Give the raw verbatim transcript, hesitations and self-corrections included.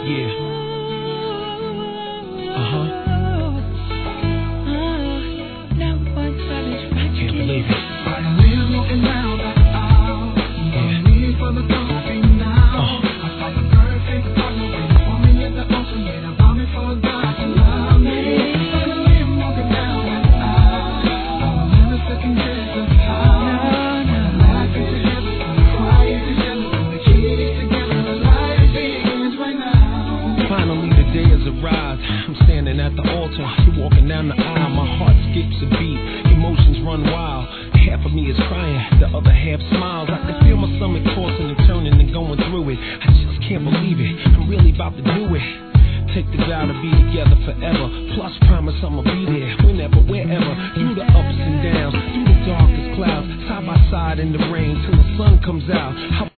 Yeah. Uh-huh. Can't believe it. Finally I'm walking down the aisle. Yeah. Me for the coffee now. Uh. I saw the perfect partner waiting for me at the ocean. Wait about me for a guy to love me. Finally I'm walking down the aisle. I'm never second guess of how. When I laugh is together, when I cry is together, when we kiss together, the life begins right now. Finally the day has arrived. I'm standing at the altar. You're walking down the aisle. My heart skips a beat. Emotions run wild. Half of me is crying, the other half smiles. I can feel my stomach tossing and turning and going through it. I just can't believe it. I'm really about to do it. Take the vow to be together forever. Plus promise I'ma be there whenever, wherever. Through the ups and downs, through the darkest clouds, side by side in the rain till the sun comes out.